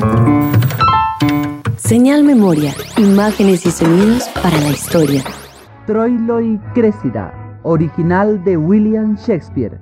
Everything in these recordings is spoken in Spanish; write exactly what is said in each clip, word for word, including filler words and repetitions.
Señal Memoria, imágenes y sonidos para la historia. Troilo y Cressida, original de William Shakespeare.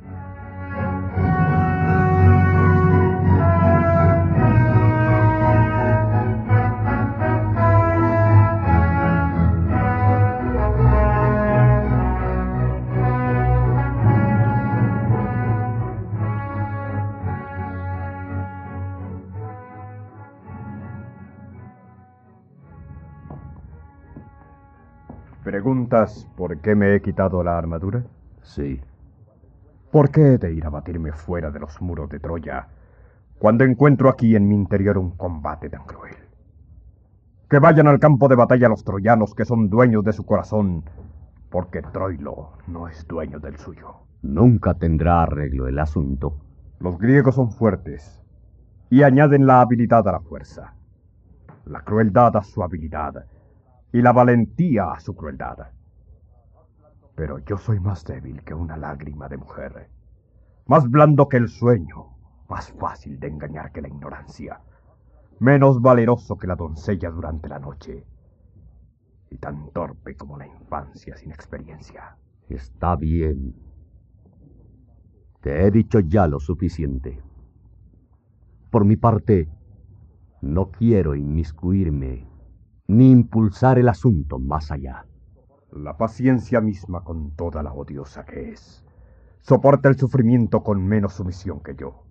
¿Preguntas por qué me he quitado la armadura? Sí. ¿Por qué he de ir a batirme fuera de los muros de Troya cuando encuentro aquí en mi interior un combate tan cruel? Que vayan al campo de batalla los troyanos, que son dueños de su corazón, porque Troilo no es dueño del suyo. Nunca tendrá arreglo el asunto. Los griegos son fuertes y añaden la habilidad a la fuerza, la crueldad a su habilidad y la valentía a su crueldad. Pero yo soy más débil que una lágrima de mujer, más blando que el sueño, más fácil de engañar que la ignorancia, menos valeroso que la doncella durante la noche, y tan torpe como la infancia sin experiencia. Está bien. Te he dicho ya lo suficiente. Por mi parte, no quiero inmiscuirme ni impulsar el asunto más allá. La paciencia misma, con toda la odiosa que es, soporta el sufrimiento con menos sumisión que yo.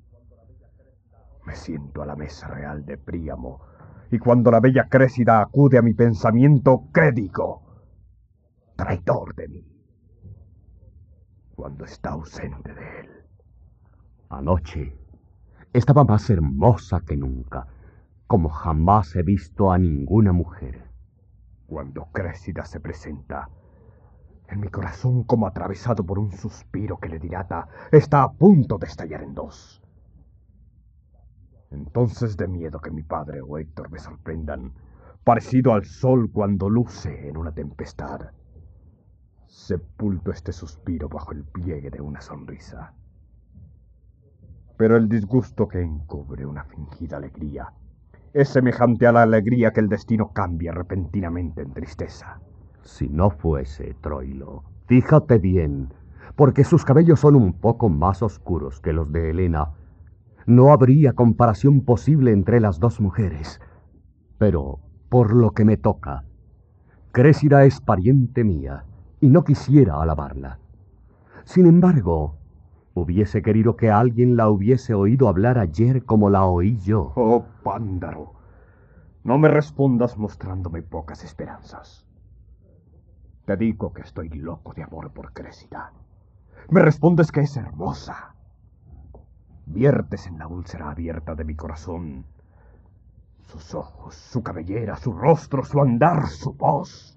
Me siento a la mesa real de Príamo, y cuando la bella Cressida acude a mi pensamiento, ¿qué digo? Traidor de mí, cuando está ausente de él. Anoche estaba más hermosa que nunca, como jamás he visto a ninguna mujer. Cuando Cressida se presenta, en mi corazón, como atravesado por un suspiro que le dilata, está a punto de estallar en dos. Entonces, de miedo que mi padre o Héctor me sorprendan, parecido al sol cuando luce en una tempestad, sepulto este suspiro bajo el pliegue de una sonrisa. Pero el disgusto que encubre una fingida alegría es semejante a la alegría que el destino cambia repentinamente en tristeza. Si no fuese Troilo, fíjate bien, porque sus cabellos son un poco más oscuros que los de Helena, no habría comparación posible entre las dos mujeres. Pero, por lo que me toca, Cressida es pariente mía, y no quisiera alabarla. Sin embargo, hubiese querido que alguien la hubiese oído hablar ayer como la oí yo. Oh, Pándaro, no me respondas mostrándome pocas esperanzas. Te digo que estoy loco de amor por Cressida. Me respondes que es hermosa. Viertes en la úlcera abierta de mi corazón sus ojos, su cabellera, su rostro, su andar, su voz.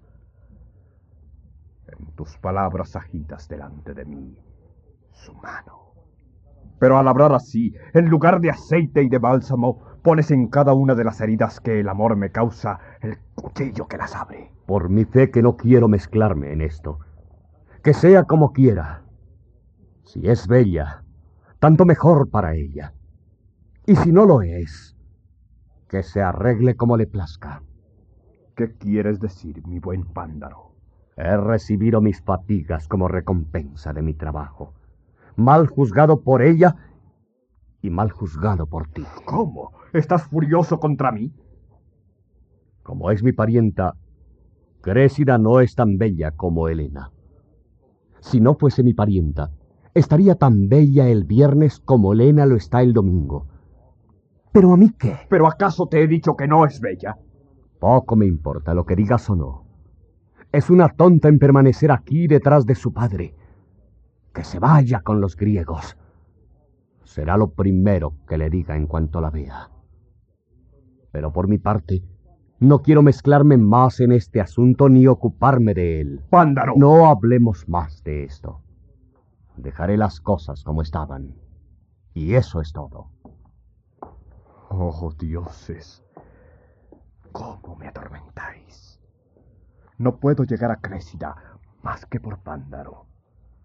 En tus palabras agitas delante de mí su mano. Pero al hablar así, en lugar de aceite y de bálsamo, pones en cada una de las heridas que el amor me causa el cuchillo que las abre. Por mi fe que no quiero mezclarme en esto. Que sea como quiera. Si es bella, tanto mejor para ella. Y si no lo es, que se arregle como le plazca. ¿Qué quieres decir, mi buen Pándaro? He recibido mis fatigas como recompensa de mi trabajo. Mal juzgado por ella y mal juzgado por ti. ¿Cómo? ¿Estás furioso contra mí? Como es mi parienta, Cressida no es tan bella como Helena. Si no fuese mi parienta, estaría tan bella el viernes como Helena lo está el domingo. ¿Pero a mí qué? ¿Pero acaso te he dicho que no es bella? Poco me importa lo que digas o no. Es una tonta en permanecer aquí detrás de su padre. Que se vaya con los griegos. Será lo primero que le diga en cuanto la vea. Pero por mi parte, no quiero mezclarme más en este asunto ni ocuparme de él. ¡Pándaro! No hablemos más de esto. Dejaré las cosas como estaban. Y eso es todo. Oh, dioses, ¿cómo me atormentáis? No puedo llegar a Cressida más que por Pándaro.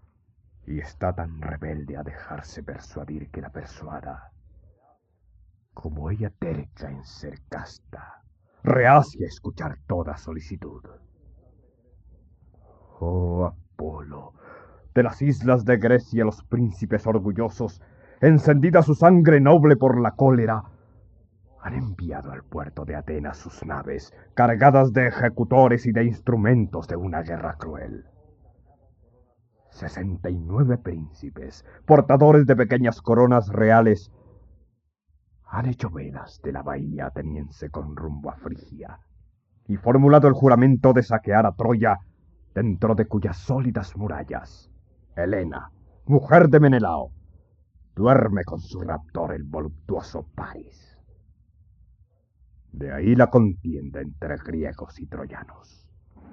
Y está tan rebelde a dejarse persuadir que la persuada. como ella terca en ser casta, reacia a escuchar toda solicitud. Oh Apolo, de las islas de Grecia los príncipes orgullosos, encendida su sangre noble por la cólera, han enviado al puerto de Atenas sus naves, cargadas de ejecutores y de instrumentos de una guerra cruel. Sesenta y nueve príncipes, portadores de pequeñas coronas reales, han hecho velas de la bahía ateniense con rumbo a Frigia, y formulado el juramento de saquear a Troya, dentro de cuyas sólidas murallas Helena, mujer de Menelao, duerme con su raptor el voluptuoso Paris. De ahí la contienda entre griegos y troyanos.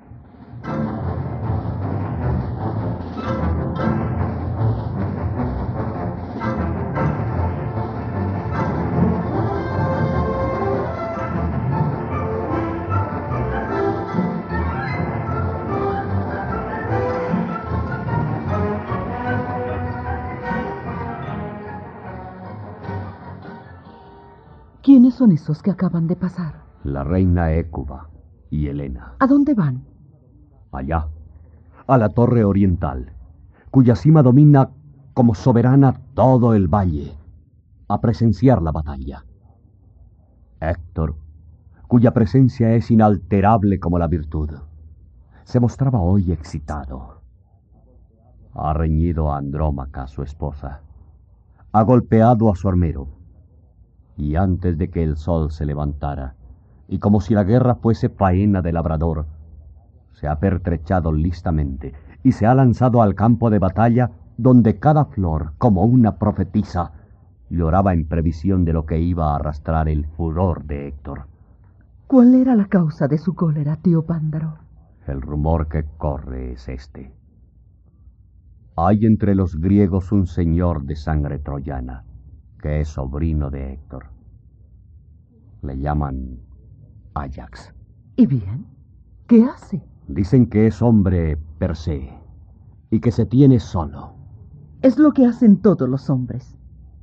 ¿Quiénes son esos que acaban de pasar? La reina Hécuba y Helena. ¿A dónde van? Allá, a la torre oriental, cuya cima domina como soberana todo el valle, a presenciar la batalla. Héctor, cuya presencia es inalterable como la virtud, se mostraba hoy excitado. Ha reñido a Andrómaca, su esposa, ha golpeado a su armero, y antes de que el sol se levantara, y como si la guerra fuese faena de labrador, se ha pertrechado listamente y se ha lanzado al campo de batalla, donde cada flor, como una profetisa, lloraba en previsión de lo que iba a arrastrar el furor de Héctor. ¿Cuál era la causa de su cólera, tío Pándaro? El rumor que corre es este. Hay entre los griegos un señor de sangre troyana, que es sobrino de Héctor. Le llaman Áyax. ¿Y bien? ¿Qué hace? Dicen que es hombre per se, y que se tiene solo. Es lo que hacen todos los hombres,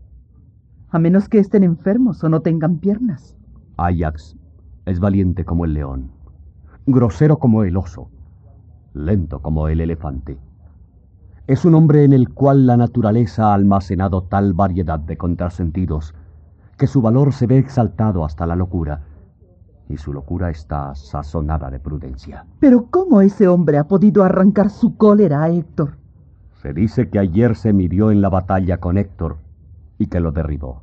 a menos que estén enfermos o no tengan piernas. Áyax es valiente como el león, grosero como el oso, lento como el elefante. Es un hombre en el cual la naturaleza ha almacenado tal variedad de contrasentidos que su valor se ve exaltado hasta la locura, y su locura está sazonada de prudencia. Pero ¿cómo ese hombre ha podido arrancar su cólera a Héctor? Se dice que ayer se midió en la batalla con Héctor y que lo derribó.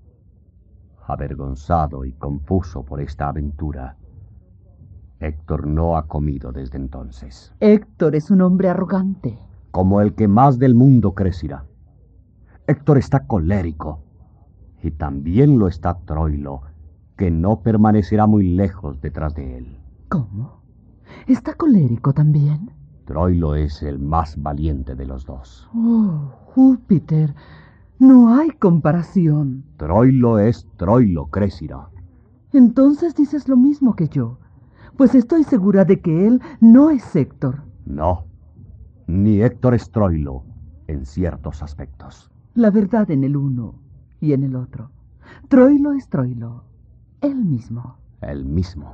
Avergonzado y confuso por esta aventura, Héctor no ha comido desde entonces. Héctor es un hombre arrogante. Como el que más del mundo crecerá. Héctor está colérico, y también lo está Troilo, que no permanecerá muy lejos detrás de él. ¿Cómo? ¿Está colérico también? Troilo es el más valiente de los dos. Oh, Júpiter, no hay comparación. Troilo es Troilo, Crécira. Entonces dices lo mismo que yo, pues estoy segura de que él no es Héctor. No. Ni Héctor es Troilo, en ciertos aspectos. La verdad en el uno y en el otro. Troilo es Troilo, él mismo. El mismo.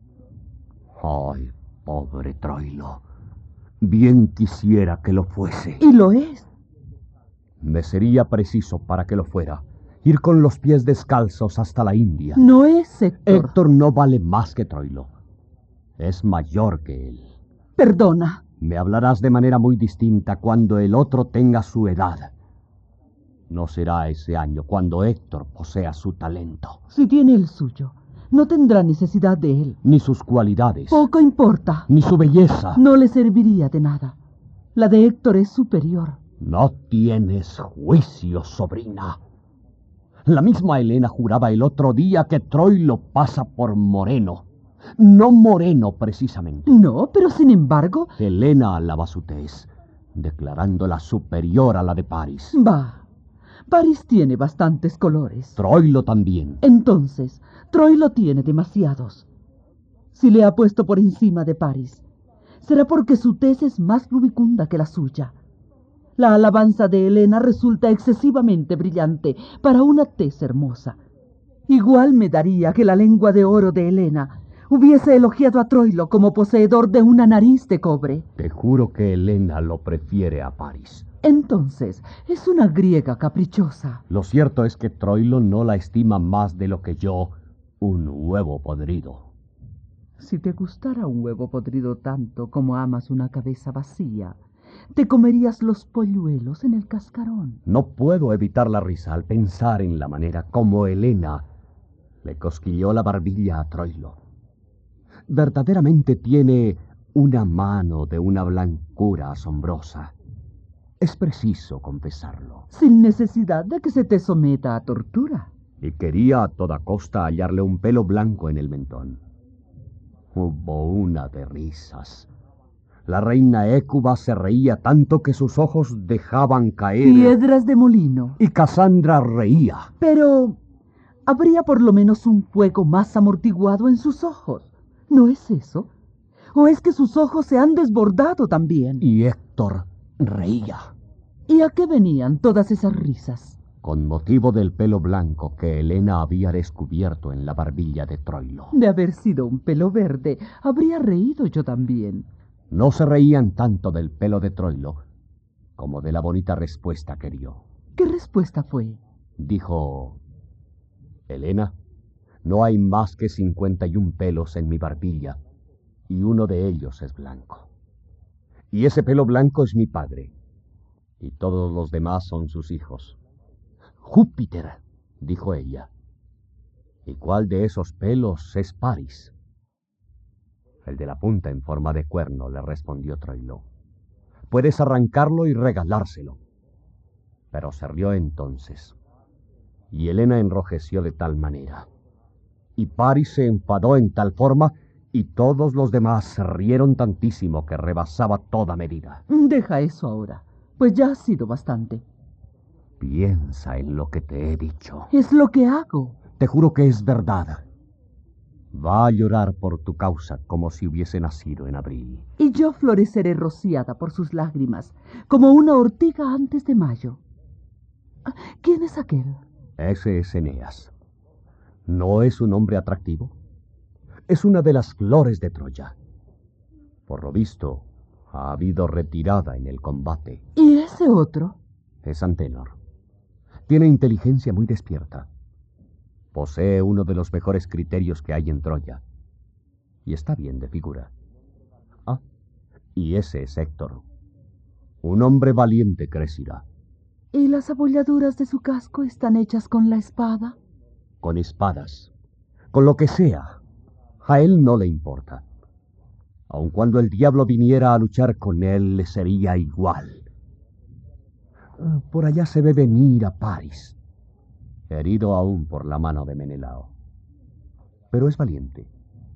Ay, pobre Troilo. Bien quisiera que lo fuese. Y lo es. Me sería preciso, para que lo fuera, ir con los pies descalzos hasta la India. No es Héctor. Héctor no vale más que Troilo. Es mayor que él. Perdona. Me hablarás de manera muy distinta cuando el otro tenga su edad. No será ese año cuando Héctor posea su talento. Si tiene el suyo, no tendrá necesidad de él. Ni sus cualidades. Poco importa. Ni su belleza. No le serviría de nada. La de Héctor es superior. No tienes juicio, sobrina. La misma Helena juraba el otro día que Troilo pasa por moreno. No moreno, precisamente. No, pero sin embargo... Helena alaba su tez, declarándola superior a la de Paris. Bah, Paris tiene bastantes colores. Troilo también. Entonces, Troilo tiene demasiados. Si le ha puesto por encima de Paris, será porque su tez es más rubicunda que la suya. La alabanza de Helena resulta excesivamente brillante para una tez hermosa. Igual me daría que la lengua de oro de Helena hubiese elogiado a Troilo como poseedor de una nariz de cobre. Te juro que Helena lo prefiere a Paris. Entonces, es una griega caprichosa. Lo cierto es que Troilo no la estima más de lo que yo, un huevo podrido. Si te gustara un huevo podrido tanto como amas una cabeza vacía, te comerías los polluelos en el cascarón. No puedo evitar la risa al pensar en la manera como Helena le cosquilló la barbilla a Troilo. Verdaderamente tiene una mano de una blancura asombrosa. Es preciso confesarlo. Sin necesidad de que se te someta a tortura. Y quería a toda costa hallarle un pelo blanco en el mentón. Hubo una de risas. La reina Hécuba se reía tanto que sus ojos dejaban caer... Piedras de molino. Y Casandra reía. Pero habría por lo menos un fuego más amortiguado en sus ojos. ¿No es eso? ¿O es que sus ojos se han desbordado también? Y Héctor reía. ¿Y a qué venían todas esas risas? Con motivo del pelo blanco que Helena había descubierto en la barbilla de Troilo. De haber sido un pelo verde, habría reído yo también. No se reían tanto del pelo de Troilo como de la bonita respuesta que dio. ¿Qué respuesta fue? Dijo: Helena, no hay más que cincuenta y un pelos en mi barbilla, y uno de ellos es blanco. Y ese pelo blanco es mi padre, y todos los demás son sus hijos. Júpiter, dijo ella. ¿Y cuál de esos pelos es Paris? El de la punta en forma de cuerno, le respondió Troilo. Puedes arrancarlo y regalárselo. Pero se rió entonces, y Helena enrojeció de tal manera, y Paris se enfadó en tal forma, y todos los demás se rieron tantísimo que rebasaba toda medida. Deja eso ahora, pues ya ha sido bastante. Piensa en lo que te he dicho. Es lo que hago. Te juro que es verdad. Va a llorar por tu causa como si hubiese nacido en abril. Y yo floreceré rociada por sus lágrimas, como una ortiga antes de mayo. ¿Quién es aquel? Ese es Eneas. ¿No es un hombre atractivo? Es una de las flores de Troya. Por lo visto, ha habido retirada en el combate. ¿Y ese otro? Es Antenor. Tiene inteligencia muy despierta. Posee uno de los mejores criterios que hay en Troya. Y está bien de figura. Ah, y ese es Héctor. Un hombre valiente, Créssida. ¿Y las abolladuras de su casco están hechas con la espada? Con espadas. Con lo que sea. A él no le importa. Aun cuando el diablo viniera a luchar con él, le sería igual. Por allá se ve venir a Paris, herido aún por la mano de Menelao. Pero es valiente.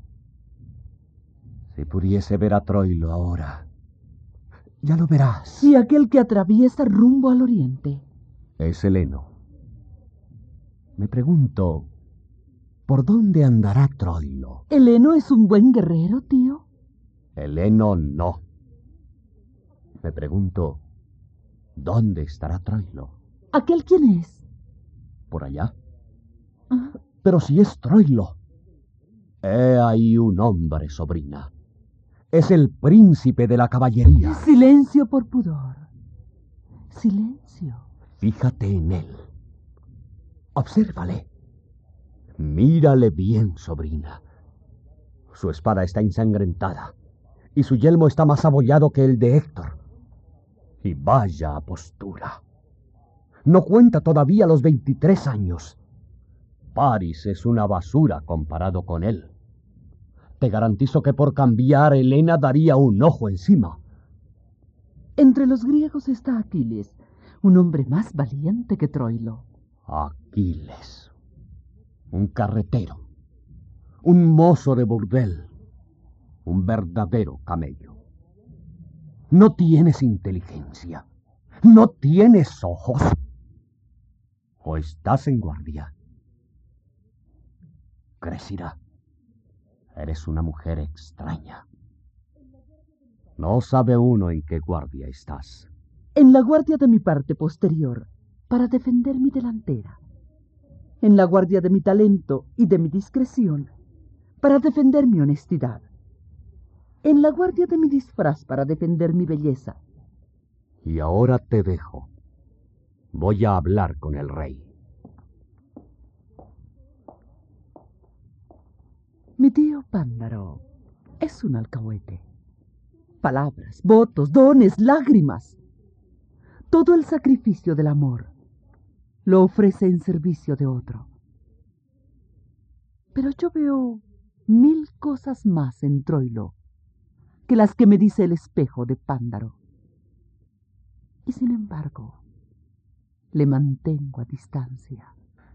Si pudiese ver a Troilo ahora, ya lo verás. Y aquel que atraviesa rumbo al oriente. Es Heleno. Me pregunto, ¿por dónde andará Troilo? ¿Heleno es un buen guerrero, tío? Heleno no. Me pregunto, ¿dónde estará Troilo? ¿Aquel quién es? ¿Por allá? Ah. Pero si es Troilo. He ahí un hombre, sobrina. Es el príncipe de la caballería. Silencio por pudor. Silencio. Fíjate en él. Obsérvale. Mírale bien, sobrina. Su espada está ensangrentada y su yelmo está más abollado que el de Héctor. Y vaya postura. No cuenta todavía los veintitrés años. Paris es una basura comparado con él. Te garantizo que por cambiar Helena daría un ojo encima. Entre los griegos está Aquiles, un hombre más valiente que Troilo. Aquiles. Un carretero. Un mozo de burdel. Un verdadero camello. No tienes inteligencia. No tienes ojos. ¿O estás en guardia? Créssida, eres una mujer extraña. No sabe uno en qué guardia estás. En la guardia de mi parte posterior, para defender mi delantera. en la guardia de mi talento y de mi discreción para defender mi honestidad, en la guardia de mi disfraz para defender mi belleza. Y ahora te dejo. Voy a hablar con el rey. Mi tío Pándaro es un alcahuete. Palabras, votos, dones, lágrimas. Todo el sacrificio del amor lo ofrece en servicio de otro. Pero yo veo mil cosas más en Troilo que las que me dice el espejo de Pándaro. Y sin embargo, le mantengo a distancia.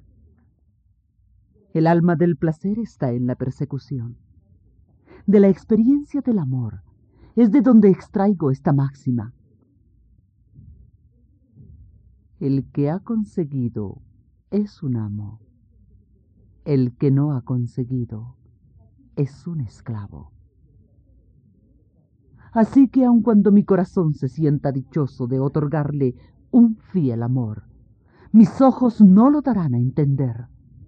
El alma del placer está en la persecución. De la experiencia del amor es de donde extraigo esta máxima. El que ha conseguido es un amo. El que no ha conseguido es un esclavo. Así que aun cuando mi corazón se sienta dichoso de otorgarle un fiel amor, mis ojos no lo darán a entender.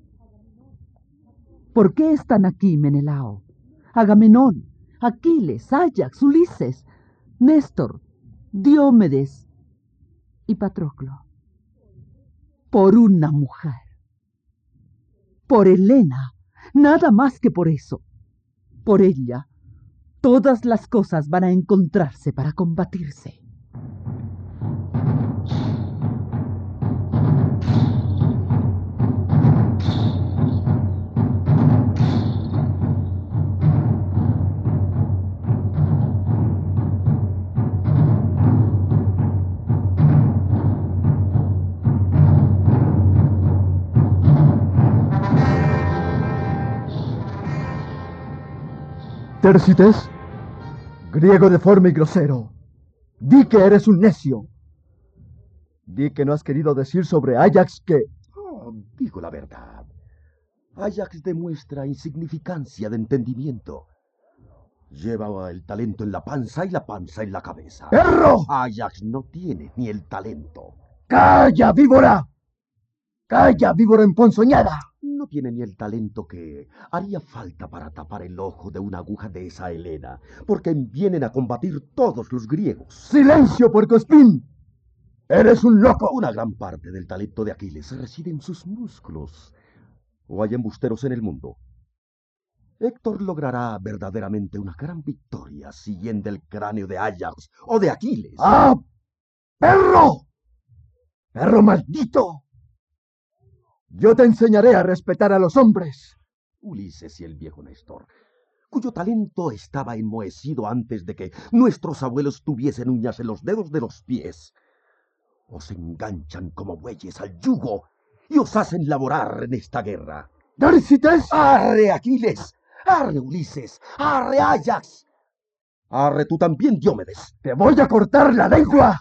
¿Por qué están aquí Menelao, Agamenón, Aquiles, Áyax, Ulises, Néstor, Diomedes y Patroclo? Por una mujer. Por Helena, nada más que por eso. Por ella, todas las cosas van a encontrarse para combatirse. Tércites, griego deforme y grosero, di que eres un necio. Di que no has querido decir sobre Áyax que... Oh, digo la verdad. Áyax demuestra insignificancia de entendimiento. Lleva el talento en la panza y la panza en la cabeza. ¡Perro! Áyax no tiene ni el talento. ¡Calla, víbora! ¡Calla, víbora emponzoñada! No tiene ni el talento que haría falta para tapar el ojo de una aguja de esa Helena, porque vienen a combatir todos los griegos. ¡Silencio, puercoespín! ¡Eres un loco! Una gran parte del talento de Aquiles reside en sus músculos. ¿O hay embusteros en el mundo? Héctor logrará verdaderamente una gran victoria siguiendo el cráneo de Áyax o de Aquiles. ¡Ah! ¡Perro! ¡Perro maldito! Yo te enseñaré a respetar a los hombres. Ulises y el viejo Néstor, cuyo talento estaba enmohecido antes de que nuestros abuelos tuviesen uñas en los dedos de los pies, os enganchan como bueyes al yugo y os hacen laborar en esta guerra. ¡Tércites! ¡Arre, Aquiles! ¡Arre, Ulises! ¡Arre, Áyax! ¡Arre tú también, Diomedes! ¡Te voy a cortar la lengua!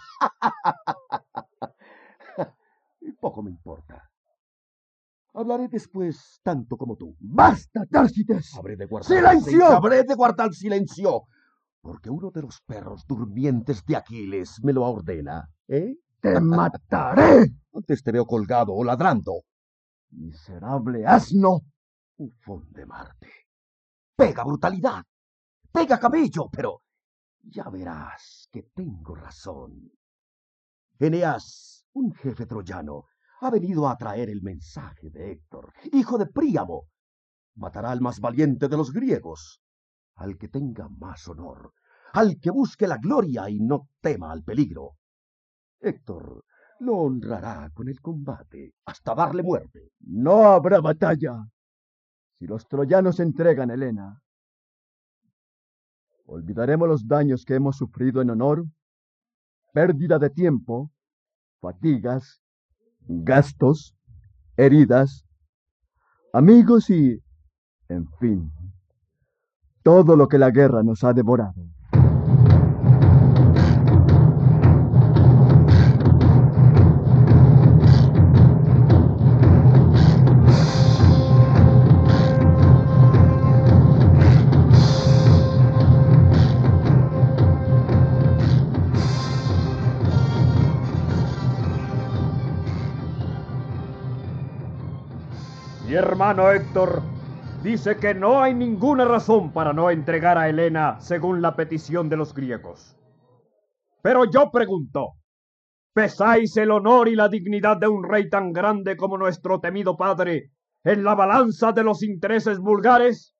Poco me importa. Hablaré después tanto como tú. ¡Basta, Tércites! Habré de guardar ¡Silencio! Habré de guardar silencio, porque uno de los perros durmientes de Aquiles me lo ordena, ¿eh? ¡Te mataré! Antes te veo colgado o ladrando. ¡Miserable asno! Bufón de Marte. Pega brutalidad, pega cabello, pero ya verás que tengo razón. Eneas, un jefe troyano, ha venido a traer el mensaje de Héctor, hijo de Príamo. Matará al más valiente de los griegos, al que tenga más honor, al que busque la gloria y no tema al peligro. Héctor lo honrará con el combate hasta darle muerte. No habrá batalla si los troyanos entregan a Helena. Olvidaremos los daños que hemos sufrido en honor, pérdida de tiempo, fatigas, gastos, heridas, amigos y, en fin, todo lo que la guerra nos ha devorado. hermano Héctor dice que no hay ninguna razón para no entregar a Helena según la petición de los griegos. Pero yo pregunto, ¿pesáis el honor y la dignidad de un rey tan grande como nuestro temido padre en la balanza de los intereses vulgares?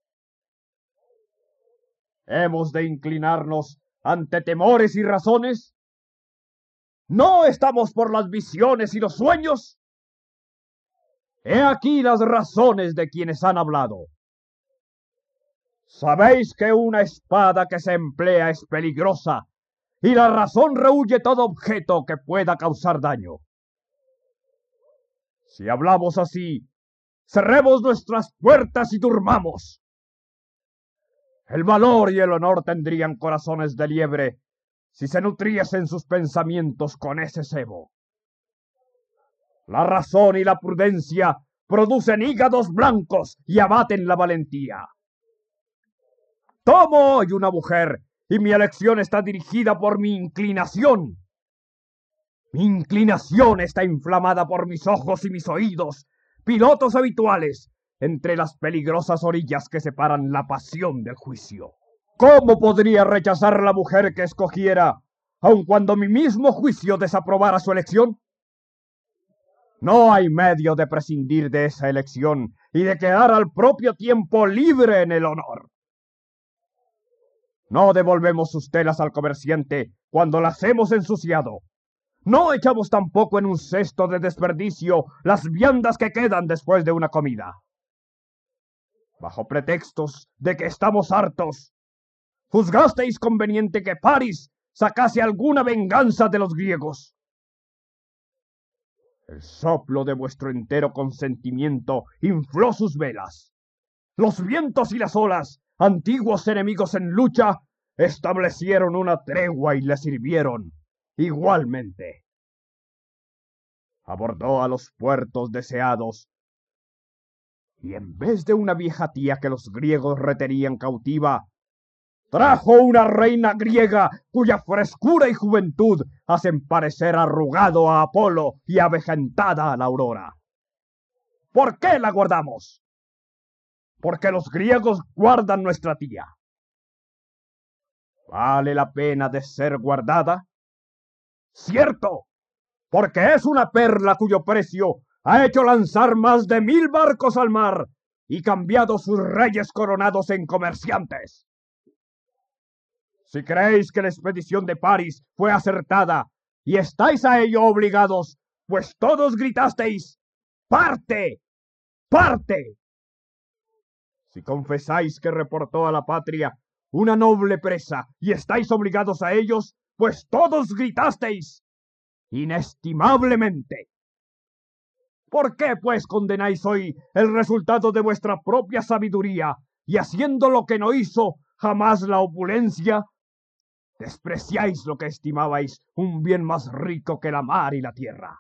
¿Hemos de inclinarnos ante temores y razones? ¿No estamos por las visiones y los sueños? He aquí las razones de quienes han hablado. Sabéis que una espada que se emplea es peligrosa, y la razón rehúye todo objeto que pueda causar daño. Si hablamos así, cerremos nuestras puertas y durmamos. El valor y el honor tendrían corazones de liebre si se nutriesen sus pensamientos con ese cebo. La razón y la prudencia producen hígados blancos y abaten la valentía. Tomo hoy una mujer y mi elección está dirigida por mi inclinación. Mi inclinación está inflamada por mis ojos y mis oídos, pilotos habituales entre las peligrosas orillas que separan la pasión del juicio. ¿Cómo podría rechazar la mujer que escogiera, aun cuando mi mismo juicio desaprobara su elección? No hay medio de prescindir de esa elección y de quedar al propio tiempo libre en el honor. No devolvemos sus telas al comerciante cuando las hemos ensuciado. No echamos tampoco en un cesto de desperdicio las viandas que quedan después de una comida. Bajo pretextos de que estamos hartos, juzgasteis conveniente que Paris sacase alguna venganza de los griegos. El soplo de vuestro entero consentimiento infló sus velas. Los vientos y las olas, antiguos enemigos en lucha, establecieron una tregua y le sirvieron igualmente. Abordó a los puertos deseados, y en vez de una vieja tía que los griegos retenían cautiva, trajo una reina griega cuya frescura y juventud hacen parecer arrugado a Apolo y avejentada a la aurora. ¿Por qué la guardamos? Porque los griegos guardan nuestra tía. ¿Vale la pena de ser guardada? Cierto, porque es una perla cuyo precio ha hecho lanzar más de mil barcos al mar y cambiado sus reyes coronados en comerciantes. Si creéis que la expedición de Paris fue acertada y estáis a ello obligados, pues todos gritasteis, ¡parte! ¡Parte! Si confesáis que reportó a la patria una noble presa y estáis obligados a ellos, pues todos gritasteis, inestimablemente. ¿Por qué, pues, condenáis hoy el resultado de vuestra propia sabiduría y, haciendo lo que no hizo jamás la opulencia, despreciáis lo que estimabais un bien más rico que la mar y la tierra?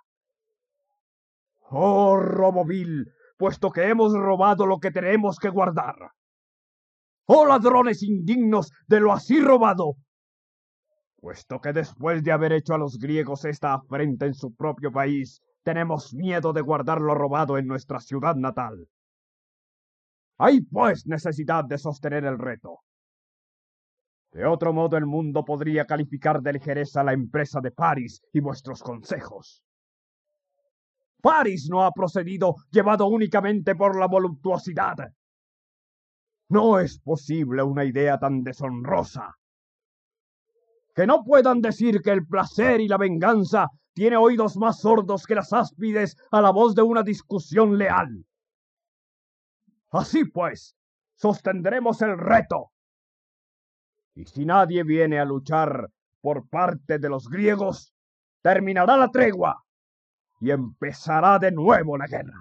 ¡Oh, robo vil, puesto que hemos robado lo que tenemos que guardar! ¡Oh, ladrones indignos de lo así robado! Puesto que después de haber hecho a los griegos esta afrenta en su propio país, tenemos miedo de guardar lo robado en nuestra ciudad natal. Hay, pues, necesidad de sostener el reto. De otro modo el mundo podría calificar de ligereza la empresa de Paris y vuestros consejos. Paris no ha procedido llevado únicamente por la voluptuosidad. No es posible una idea tan deshonrosa. Que no puedan decir que el placer y la venganza tiene oídos más sordos que las áspides a la voz de una discusión leal. Así pues, sostendremos el reto. Y si nadie viene a luchar por parte de los griegos, terminará la tregua y empezará de nuevo la guerra.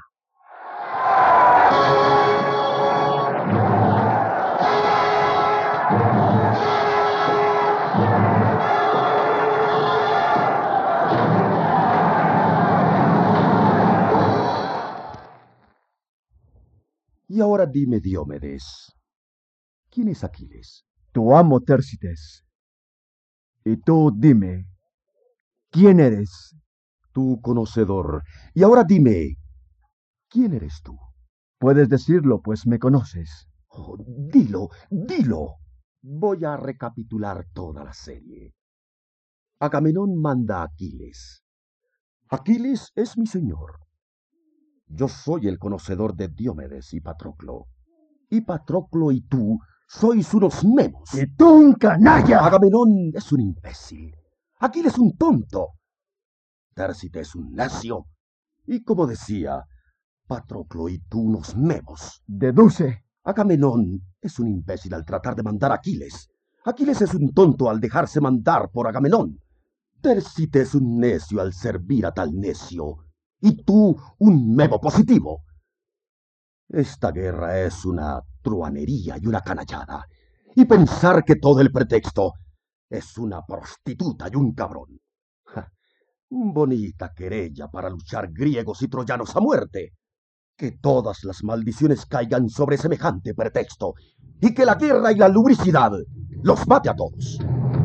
Y ahora dime, Diomedes, ¿quién es Aquiles? Tu amo Tércites. Y tú dime, ¿quién eres? Tu conocedor. Y ahora dime, ¿quién eres tú? Puedes decirlo, pues me conoces. Oh, dilo, dilo. Voy a recapitular toda la serie. Agamenón manda a Aquiles. Aquiles es mi señor. Yo soy el conocedor de Diomedes y Patroclo. Y Patroclo y tú sois unos memos. ¡Y tú un canalla! Agamenón es un imbécil. Aquiles es un tonto. Tércite es un necio. Y como decía, Patroclo y tú unos memos. Deduce. Agamenón es un imbécil al tratar de mandar a Aquiles. Aquiles es un tonto al dejarse mandar por Agamenón. Tércite es un necio al servir a tal necio. Y tú un memo positivo. Esta guerra es una truanería y una canallada. Y pensar que todo el pretexto es una prostituta y un cabrón. Ja, bonita querella para luchar griegos y troyanos a muerte. Que todas las maldiciones caigan sobre semejante pretexto, y que la guerra y la lubricidad los mate a todos.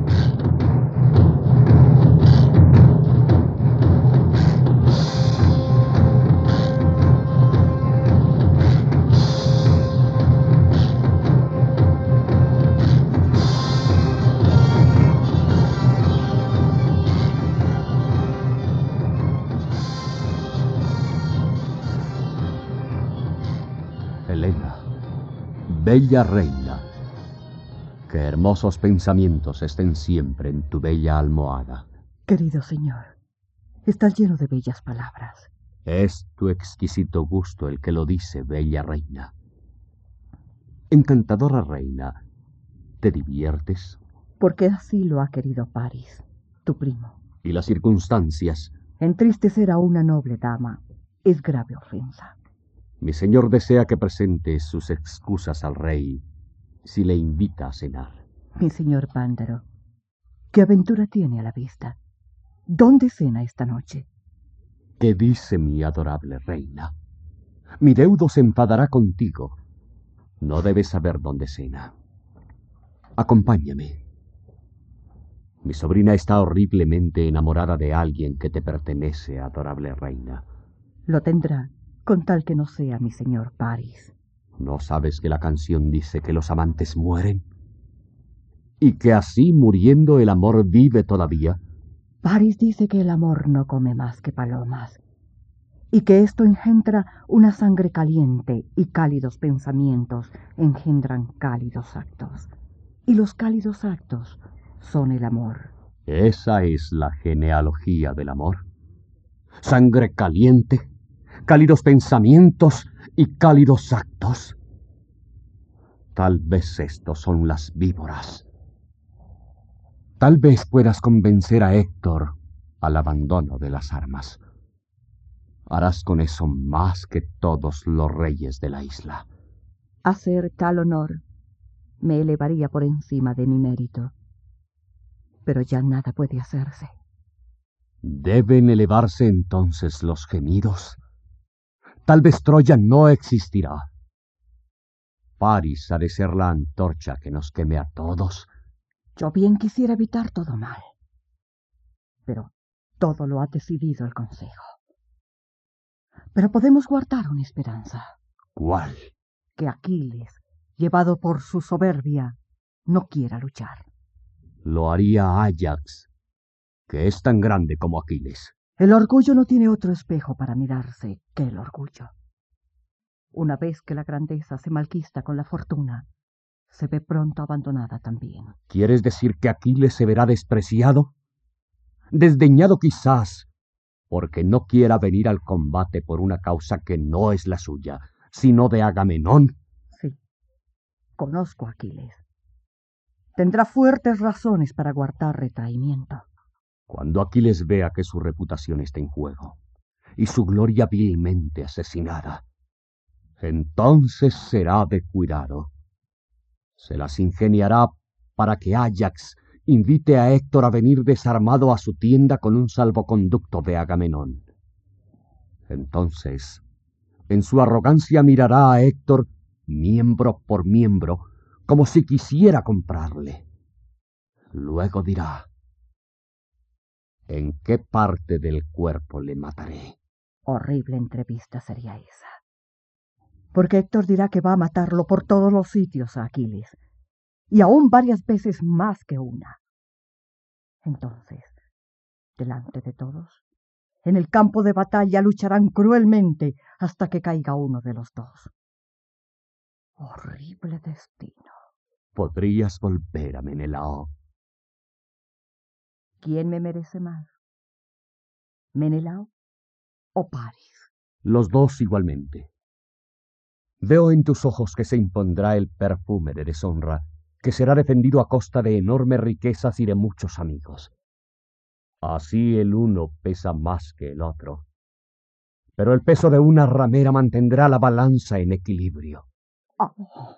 Helena, bella reina, que hermosos pensamientos estén siempre en tu bella almohada. Querido señor, estás lleno de bellas palabras. Es tu exquisito gusto el que lo dice, bella reina. Encantadora reina, ¿te diviertes? Porque así lo ha querido Paris, tu primo. ¿Y las circunstancias? Entristecer a una noble dama es grave ofensa. Mi señor desea que presente sus excusas al rey si le invita a cenar. Mi señor Pándaro, ¿qué aventura tiene a la vista? ¿Dónde cena esta noche? ¿Qué dice mi adorable reina? Mi deudo se enfadará contigo. No debes saber dónde cena. Acompáñame. Mi sobrina está horriblemente enamorada de alguien que te pertenece, adorable reina. Lo tendrá, con tal que no sea mi señor Paris. ¿No sabes que la canción dice que los amantes mueren? ¿Y que así, muriendo, el amor vive todavía? Paris dice que el amor no come más que palomas, y que esto engendra una sangre caliente, y cálidos pensamientos engendran cálidos actos, y los cálidos actos son el amor. Esa es la genealogía del amor. Sangre caliente, cálidos pensamientos y cálidos actos. Tal vez estos son las víboras. Tal vez puedas convencer a Héctor al abandono de las armas. Harás con eso más que todos los reyes de la isla. Hacer tal honor me elevaría por encima de mi mérito. Pero ya nada puede hacerse. ¿Deben elevarse entonces los gemidos? Tal vez Troya no existirá. Paris ha de ser la antorcha que nos queme a todos. Yo bien quisiera evitar todo mal, pero todo lo ha decidido el Consejo. Pero podemos guardar una esperanza. ¿Cuál? Que Aquiles, llevado por su soberbia, no quiera luchar. Lo haría Áyax, que es tan grande como Aquiles. El orgullo no tiene otro espejo para mirarse que el orgullo. Una vez que la grandeza se malquista con la fortuna, se ve pronto abandonada también. ¿Quieres decir que Aquiles se verá despreciado? Desdeñado quizás, porque no quiera venir al combate por una causa que no es la suya, sino de Agamenón. Sí, conozco a Aquiles. Tendrá fuertes razones para guardar retraimiento. Cuando Aquiles vea que su reputación está en juego y su gloria vilmente asesinada, entonces será de cuidado. Se las ingeniará para que Áyax invite a Héctor a venir desarmado a su tienda con un salvoconducto de Agamenón. Entonces, en su arrogancia mirará a Héctor miembro por miembro, como si quisiera comprarle. Luego dirá: ¿en qué parte del cuerpo le mataré? Horrible entrevista sería esa. porque Héctor dirá que va a matarlo por todos los sitios a Aquiles, y aún varias veces más que una. Entonces, delante de todos, en el campo de batalla lucharán cruelmente hasta que caiga uno de los dos. Horrible destino. Podrías volver a Menelao. ¿Quién me merece más? ¿Menelao o Paris? Los dos igualmente. Veo en tus ojos que se impondrá el perfume de deshonra, que será defendido a costa de enormes riquezas y de muchos amigos. Así el uno pesa más que el otro. Pero el peso de una ramera mantendrá la balanza en equilibrio. Oh.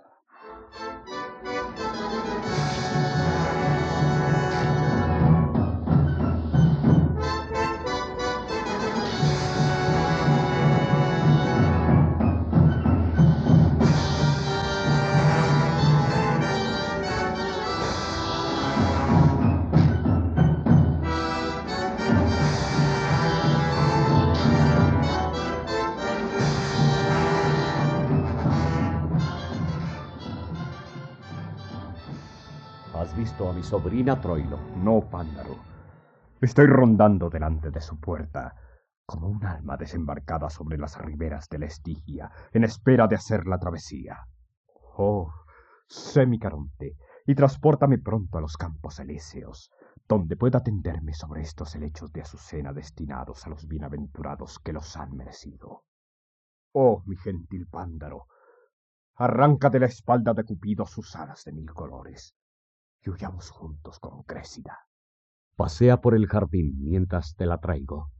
¿Has visto a mi sobrina, Troilo? No, Pándaro. Estoy rondando delante de su puerta, como un alma desembarcada sobre las riberas de la Estigia, en espera de hacer la travesía. Oh, sé mi Caronte, y transpórtame pronto a los campos elíseos, donde pueda tenderme sobre estos helechos de azucena destinados a los bienaventurados que los han merecido. Oh, mi gentil Pándaro, arranca de la espalda de Cupido sus alas de mil colores, y huyamos juntos con Crésida. Pasea por el jardín mientras te la traigo.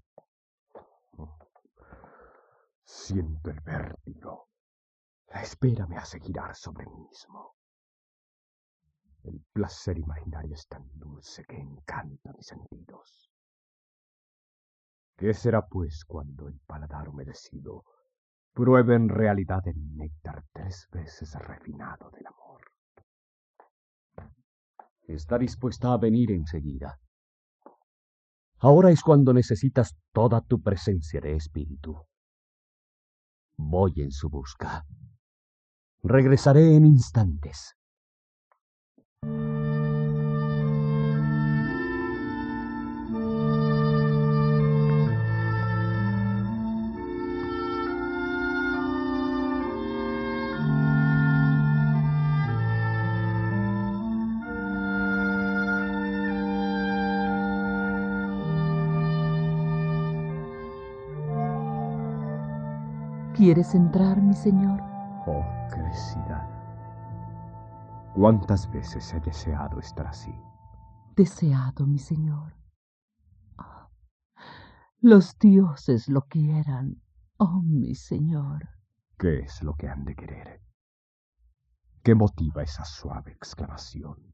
Siento el vértigo. La espera me hace girar sobre mí mismo. El placer imaginario es tan dulce que encanta mis sentidos. ¿Qué será, pues, cuando el paladar humedecido pruebe en realidad el néctar tres veces refinado del amor? Está dispuesta a venir enseguida. Ahora es cuando necesitas toda tu presencia de espíritu. Voy en su busca. Regresaré en instantes. ¿Quieres entrar, mi señor? Oh, Crésida, ¿cuántas veces he deseado estar así? Deseado, mi señor. Oh, los dioses lo quieran, oh, mi señor. ¿Qué es lo que han de querer? ¿Qué motiva esa suave exclamación?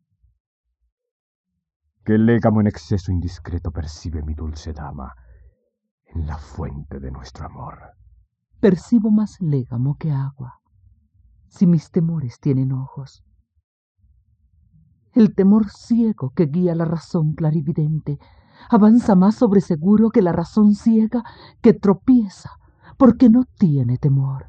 ¿Qué légamo en exceso indiscreto percibe mi dulce dama en la fuente de nuestro amor? Percibo más légamo que agua, si mis temores tienen ojos. El temor ciego que guía la razón clarividente avanza más sobre seguro que la razón ciega que tropieza porque no tiene temor.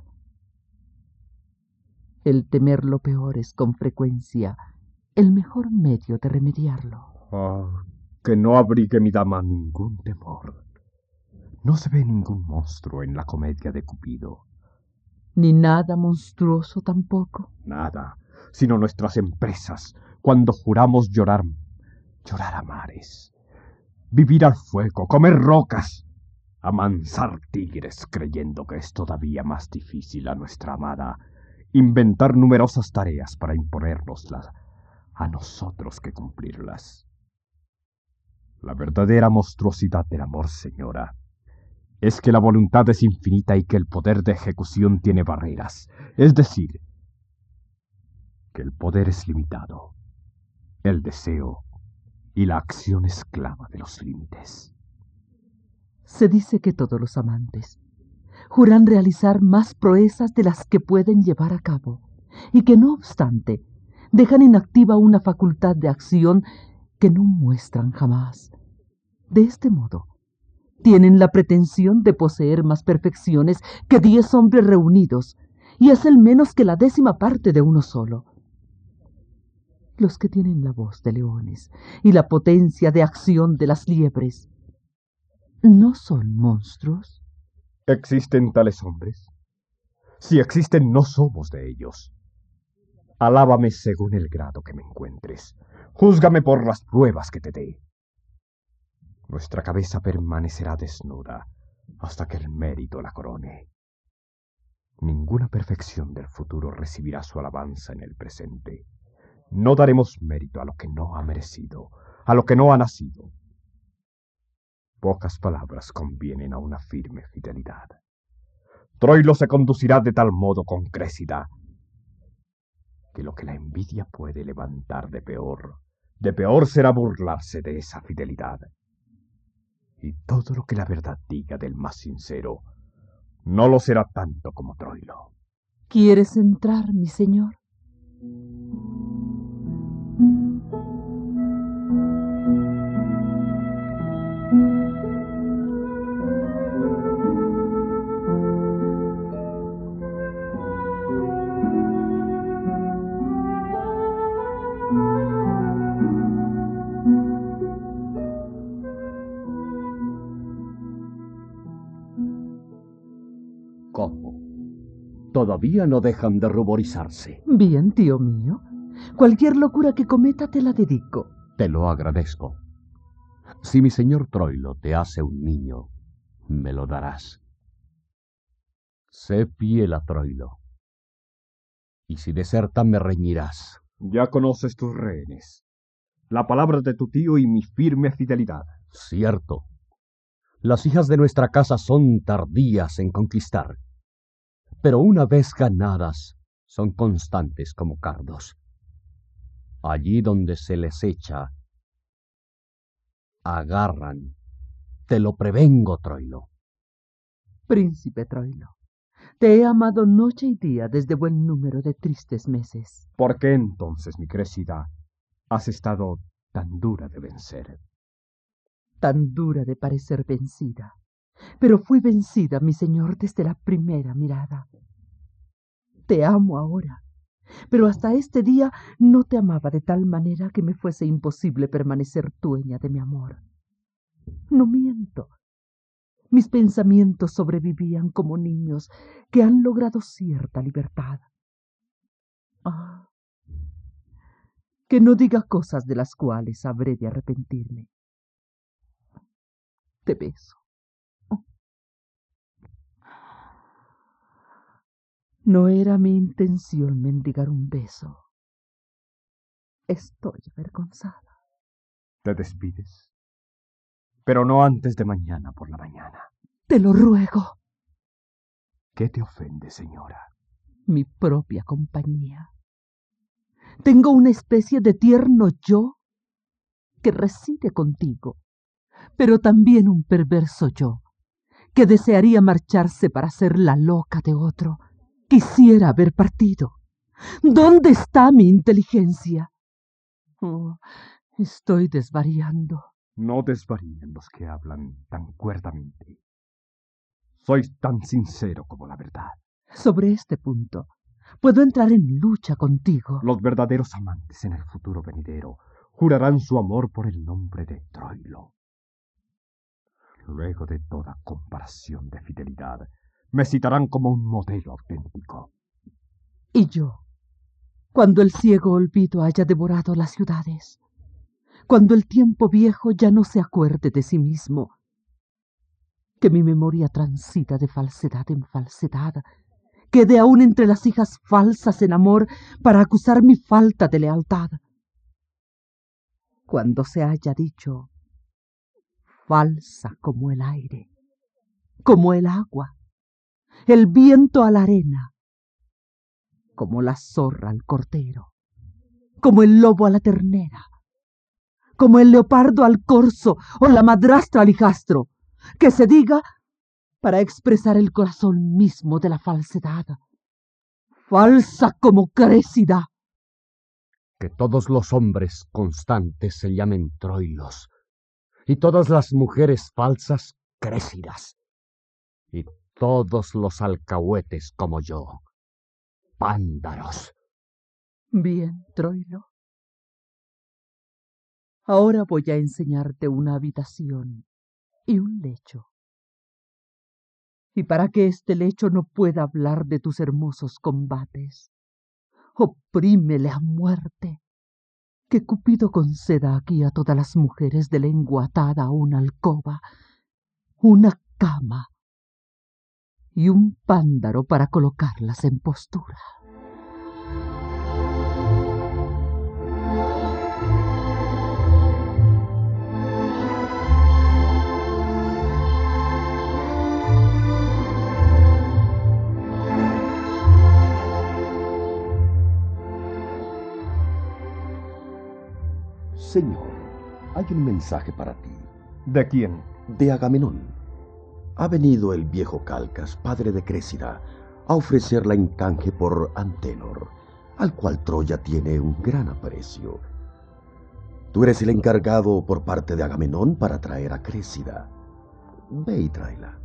El temer lo peor es con frecuencia el mejor medio de remediarlo. Oh, que no abrigue mi dama ningún temor. No se ve ningún monstruo en la comedia de Cupido. Ni nada monstruoso tampoco. Nada, sino nuestras empresas, cuando juramos llorar, llorar a mares, vivir al fuego, comer rocas, amansar tigres, creyendo que es todavía más difícil a nuestra amada inventar numerosas tareas para imponérnoslas a nosotros que cumplirlas. La verdadera monstruosidad del amor, señora, es que la voluntad es infinita y que el poder de ejecución tiene barreras, es decir, que el poder es limitado, el deseo y la acción esclava de los límites. Se dice que todos los amantes juran realizar más proezas de las que pueden llevar a cabo, y que no obstante dejan inactiva una facultad de acción que no muestran jamás. De este modo, tienen la pretensión de poseer más perfecciones que diez hombres reunidos, y es el menos que la décima parte de uno solo. Los que tienen la voz de leones y la potencia de acción de las liebres, ¿no son monstruos? ¿Existen tales hombres? Si existen, no somos de ellos. Alábame según el grado que me encuentres. Júzgame por las pruebas que te dé. Nuestra cabeza permanecerá desnuda hasta que el mérito la corone. Ninguna perfección del futuro recibirá su alabanza en el presente. No daremos mérito a lo que no ha merecido, a lo que no ha nacido. Pocas palabras convienen a una firme fidelidad. Troilo se conducirá de tal modo con Créssida que lo que la envidia puede levantar de peor, de peor será burlarse de esa fidelidad. Y todo lo que la verdad diga del más sincero, no lo será tanto como Troilo. ¿Quieres entrar, mi señor? ¿Cómo? Todavía no dejan de ruborizarse. Bien, tío mío. Cualquier locura que cometa te la dedico. Te lo agradezco. Si mi señor Troilo te hace un niño, me lo darás. Sé fiel a Troilo. Y si deserta, me reñirás. Ya conoces tus rehenes, la palabra de tu tío y mi firme fidelidad. Cierto. Las hijas de nuestra casa son tardías en conquistar, pero una vez ganadas, son constantes como cardos. Allí donde se les echa, agarran. Te lo prevengo, Troilo. Príncipe Troilo, te he amado noche y día desde buen número de tristes meses. ¿Por qué entonces, mi Créssida, has estado tan dura de vencer? Tan dura de parecer vencida. Pero fui vencida, mi señor, desde la primera mirada. Te amo ahora, pero hasta este día no te amaba de tal manera que me fuese imposible permanecer dueña de mi amor. No miento. Mis pensamientos sobrevivían como niños que han logrado cierta libertad. Ah, que no diga cosas de las cuales habré de arrepentirme. Te beso. No era mi intención mendigar un beso. Estoy avergonzada. ¿Te despides? Pero no antes de mañana por la mañana. Te lo ruego. ¿Qué te ofende, señora? Mi propia compañía. Tengo una especie de tierno yo que reside contigo, pero también un perverso yo que desearía marcharse para ser la loca de otro. Quisiera haber partido. ¿Dónde está mi inteligencia? Oh, estoy desvariando. No desvaríen los que hablan tan cuerdamente. Sois tan sincero como la verdad. Sobre este punto, puedo entrar en lucha contigo. Los verdaderos amantes en el futuro venidero jurarán su amor por el nombre de Troilo. Luego de toda comparación de fidelidad, me citarán como un modelo auténtico. Y yo, cuando el ciego olvido haya devorado las ciudades, cuando el tiempo viejo ya no se acuerde de sí mismo, que mi memoria transita de falsedad en falsedad, quede aún entre las hijas falsas en amor para acusar mi falta de lealtad. Cuando se haya dicho, falsa como el aire, como el agua, el viento a la arena, como la zorra al cordero, como el lobo a la ternera, como el leopardo al corzo o la madrastra al hijastro, que se diga para expresar el corazón mismo de la falsedad. Falsa como Créssida. Que todos los hombres constantes se llamen Troilos, y todas las mujeres falsas Créssidas, y todos los alcahuetes como yo. Pándaros. Bien, Troilo. Ahora voy a enseñarte una habitación y un lecho. Y para que este lecho no pueda hablar de tus hermosos combates, oprímele a muerte, que Cupido conceda aquí a todas las mujeres de lengua atada una alcoba, una cama y un pándaro para colocarlas en postura. Señor, hay un mensaje para ti. ¿De quién? De Agamenón. Ha venido el viejo Calcas, padre de Créssida, a ofrecerla en canje por Antenor, al cual Troya tiene un gran aprecio. Tú eres el encargado por parte de Agamenón para traer a Créssida. Ve y tráela.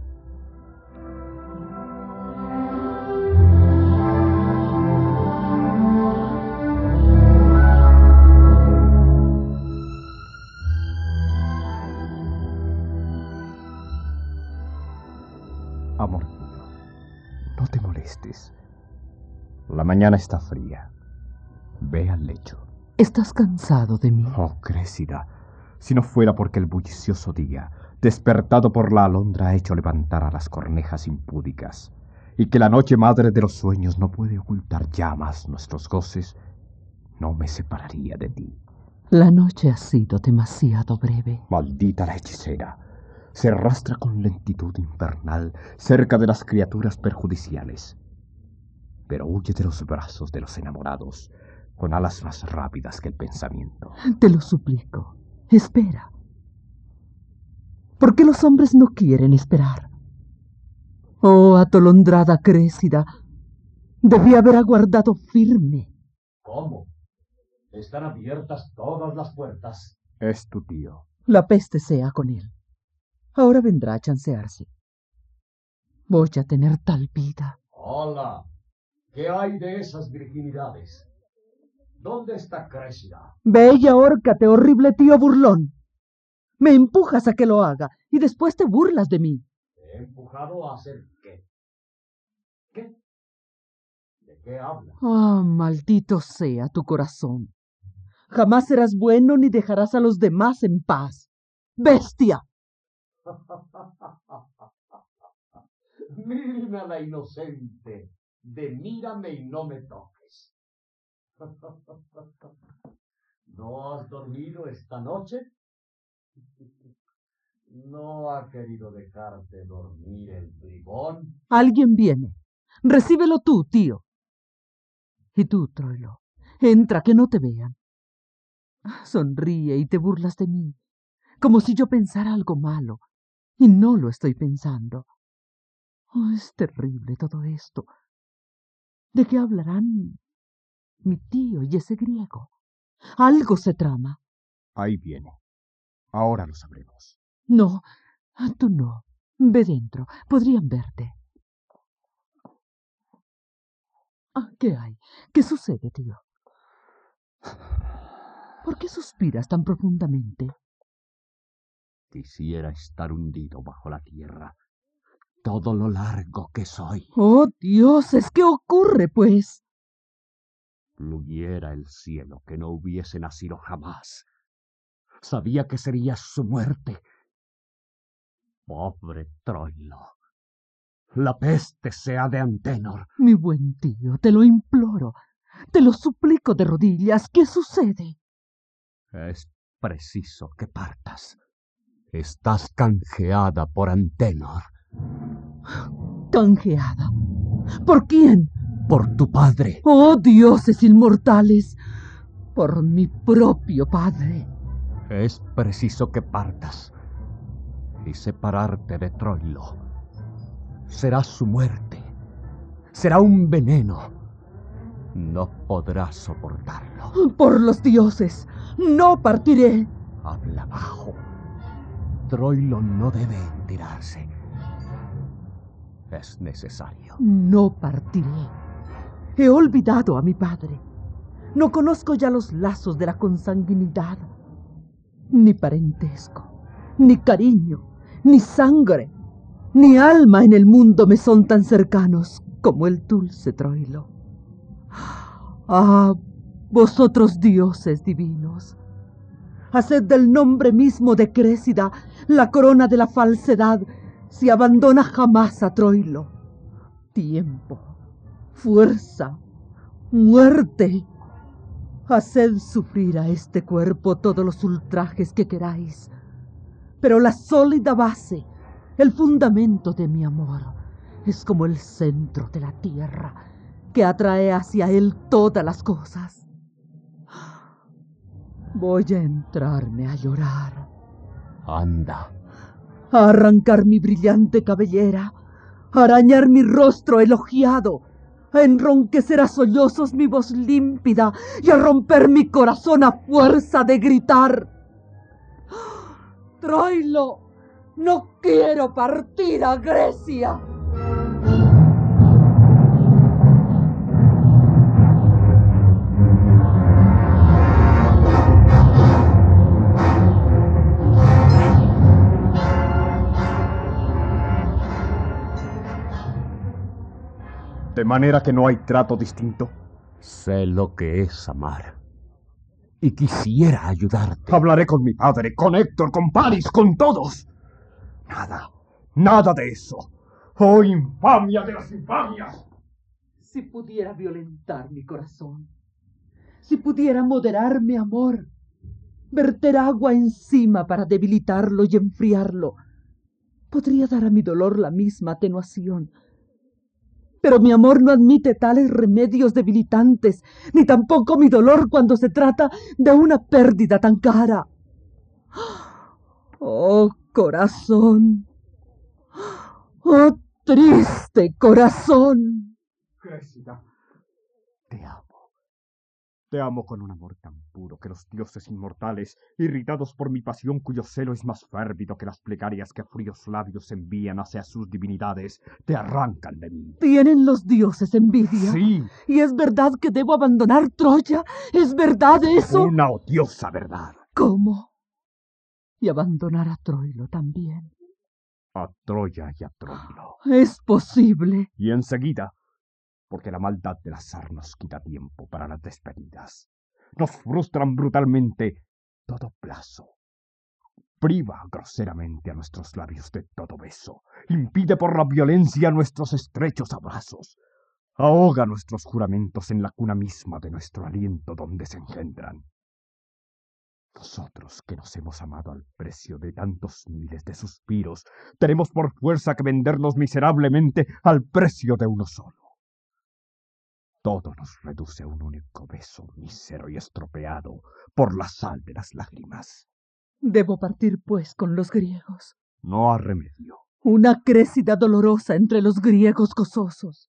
Amor mío, no te molestes. La mañana está fría. Ve al lecho. ¿Estás cansado de mí? Oh, Créssida, si no fuera porque el bullicioso día, despertado por la alondra, ha hecho levantar a las cornejas impúdicas, y que la noche madre de los sueños no puede ocultar ya más nuestros goces, no me separaría de ti. La noche ha sido demasiado breve. Maldita la hechicera. Se arrastra con lentitud infernal cerca de las criaturas perjudiciales, pero huye de los brazos de los enamorados con alas más rápidas que el pensamiento. Te lo suplico, espera. ¿Por qué los hombres no quieren esperar? Oh, atolondrada Créssida, debí haber aguardado firme. ¿Cómo? Están abiertas todas las puertas. Es tu tío. La peste sea con él. Ahora vendrá a chancearse. Voy a tener tal vida. Hola, ¿qué hay de esas virginidades? ¿Dónde está Créssida? Ve y ahórcate, horrible tío burlón. Me empujas a que lo haga y después te burlas de mí. ¿Te he empujado a hacer qué? ¿Qué? ¿De qué hablas? Ah, maldito sea tu corazón. Jamás serás bueno ni dejarás a los demás en paz. ¡Bestia! Mírame a la inocente, de mírame y no me toques. ¿No has dormido esta noche? ¿No ha querido dejarte dormir el bribón? Alguien viene. Recíbelo tú, tío. Y tú, Troilo, entra, que no te vean. Sonríe y te burlas de mí, como si yo pensara algo malo, y no lo estoy pensando. Oh, es terrible todo esto. ¿De qué hablarán mi tío y ese griego? Algo se trama. Ahí viene. Ahora lo sabremos. No, tú no. Ve dentro. Podrían verte. Ah, ¿qué hay? ¿Qué sucede, tío? ¿Por qué suspiras tan profundamente? Quisiera estar hundido bajo la tierra, todo lo largo que soy. ¡Oh, dioses! ¿Qué ocurre, pues? Pluguiera el cielo que no hubiese nacido jamás. Sabía que sería su muerte. Pobre Troilo. La peste sea de Antenor. Mi buen tío, te lo imploro. Te lo suplico de rodillas. ¿Qué sucede? Es preciso que partas. Estás canjeada por Antenor. ¿Canjeada? ¿Por quién? Por tu padre. ¡Oh, dioses inmortales! Por mi propio padre. Es preciso que partas y separarte de Troilo. Será su muerte. Será un veneno. No podrás soportarlo. ¡Por los dioses! ¡No partiré! Habla bajo. Troilo no debe enterarse. Es necesario. No partiré. He olvidado a mi padre. No conozco ya los lazos de la consanguinidad. Ni parentesco, ni cariño, ni sangre, ni alma en el mundo me son tan cercanos como el dulce Troilo. Ah, vosotros dioses divinos, haced del nombre mismo de Créssida la corona de la falsedad si abandona jamás a Troilo. Tiempo, fuerza, muerte. Haced sufrir a este cuerpo todos los ultrajes que queráis, pero la sólida base, el fundamento de mi amor, es como el centro de la tierra que atrae hacia él todas las cosas. Voy a entrarme a llorar. Anda. A arrancar mi brillante cabellera, a arañar mi rostro elogiado, a enronquecer a sollozos mi voz límpida y a romper mi corazón a fuerza de gritar: Troilo, no quiero partir a Grecia. ¿De manera que no hay trato distinto? Sé lo que es amar. Y quisiera ayudarte. Hablaré con mi padre, con Héctor, con Paris, con todos. Nada, nada de eso. ¡Oh, infamia de las infamias! Si pudiera violentar mi corazón, si pudiera moderar mi amor, verter agua encima para debilitarlo y enfriarlo, podría dar a mi dolor la misma atenuación. Pero mi amor no admite tales remedios debilitantes, ni tampoco mi dolor cuando se trata de una pérdida tan cara. ¡Oh, corazón! ¡Oh, triste corazón! Créssida, te amo. Te amo con un amor tan puro que los dioses inmortales, irritados por mi pasión cuyo celo es más férvido que las plegarias que fríos labios envían hacia sus divinidades, te arrancan de mí. ¿Tienen los dioses envidia? Sí. ¿Y es verdad que debo abandonar Troya? ¿Es verdad eso? Una odiosa verdad. ¿Cómo? Y abandonar a Troilo también. A Troya y a Troilo. Es posible. Y enseguida, porque la maldad del azar nos quita tiempo para las despedidas. Nos frustran brutalmente todo plazo. Priva groseramente a nuestros labios de todo beso. Impide por la violencia nuestros estrechos abrazos. Ahoga nuestros juramentos en la cuna misma de nuestro aliento donde se engendran. Nosotros que nos hemos amado al precio de tantos miles de suspiros, tenemos por fuerza que vendernos miserablemente al precio de uno solo. Todo nos reduce a un único beso mísero y estropeado por la sal de las lágrimas. Debo partir, pues, con los griegos. No ha remedio. Una Créssida dolorosa entre los griegos gozosos.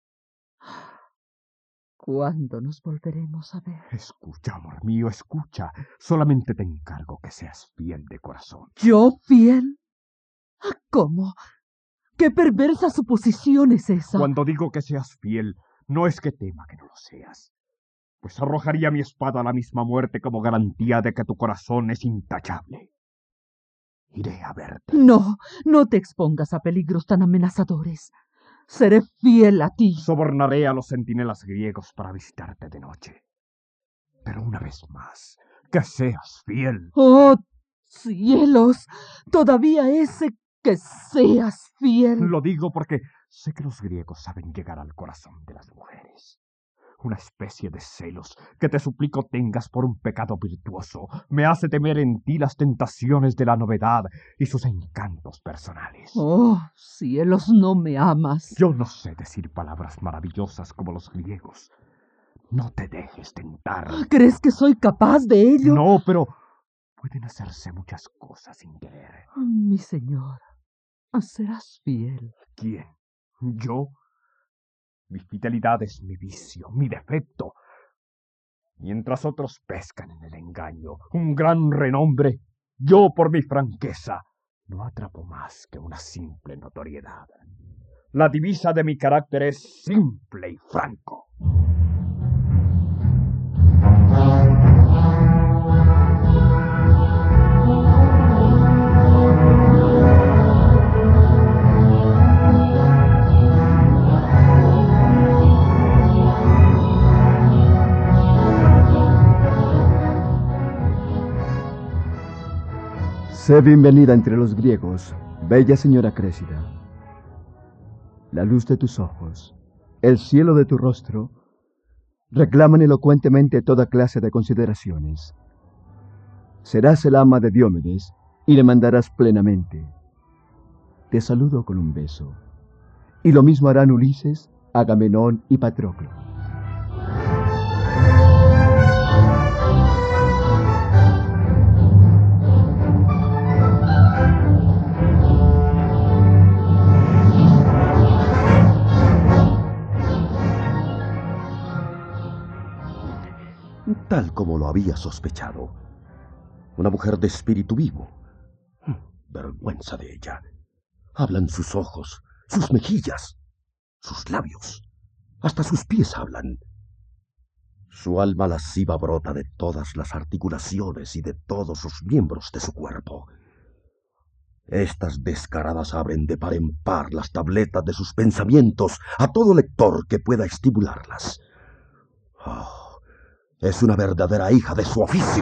¿Cuándo nos volveremos a ver? Escucha, amor mío, escucha. Solamente te encargo que seas fiel de corazón. ¿Yo fiel? ¿Cómo? ¿Qué perversa suposición es esa? Cuando digo que seas fiel, no es que tema que no lo seas, pues arrojaría mi espada a la misma muerte como garantía de que tu corazón es intachable. Iré a verte. No, no te expongas a peligros tan amenazadores. Seré fiel a ti. Sobornaré a los centinelas griegos para visitarte de noche. Pero una vez más, que seas fiel. ¡Oh, cielos! Todavía ese que seas fiel. Lo digo porque sé que los griegos saben llegar al corazón de las mujeres. Una especie de celos que te suplico tengas por un pecado virtuoso me hace temer en ti las tentaciones de la novedad y sus encantos personales. Oh, cielos, no me amas. Yo no sé decir palabras maravillosas como los griegos. No te dejes tentar. ¿Crees que soy capaz de ello? No, pero pueden hacerse muchas cosas sin querer. Mi señor, serás fiel. ¿Quién? ¿Yo? Mi fidelidad es mi vicio, mi defecto. Mientras otros pescan en el engaño un gran renombre, yo por mi franqueza no atrapo más que una simple notoriedad. La divisa de mi carácter es simple y franco. Sé bienvenida entre los griegos, bella señora Créssida. La luz de tus ojos, el cielo de tu rostro, reclaman elocuentemente toda clase de consideraciones. Serás el ama de Diomedes y le mandarás plenamente. Te saludo con un beso, y lo mismo harán Ulises, Agamenón y Patroclo. Tal como lo había sospechado. Una mujer de espíritu vivo. Vergüenza de ella. Hablan sus ojos, sus mejillas, sus labios. Hasta sus pies hablan. Su alma lasciva brota de todas las articulaciones y de todos los miembros de su cuerpo. Estas descaradas abren de par en par las tabletas de sus pensamientos a todo lector que pueda estimularlas. Oh, es una verdadera hija de su oficio.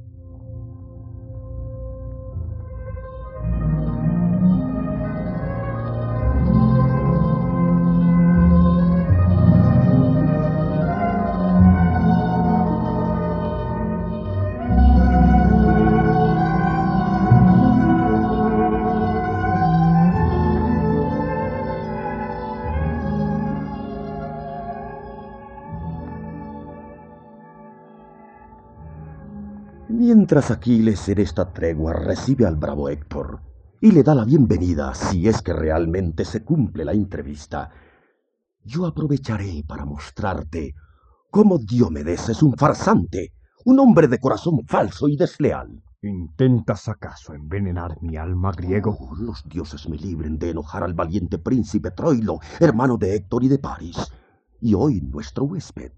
Mientras Aquiles en esta tregua recibe al bravo Héctor y le da la bienvenida si es que realmente se cumple la entrevista, yo aprovecharé para mostrarte cómo Diomedes es un farsante, un hombre de corazón falso y desleal. ¿Intentas acaso envenenar mi alma, griego? Oh, los dioses me libren de enojar al valiente príncipe Troilo, hermano de Héctor y de Paris, y hoy nuestro huésped.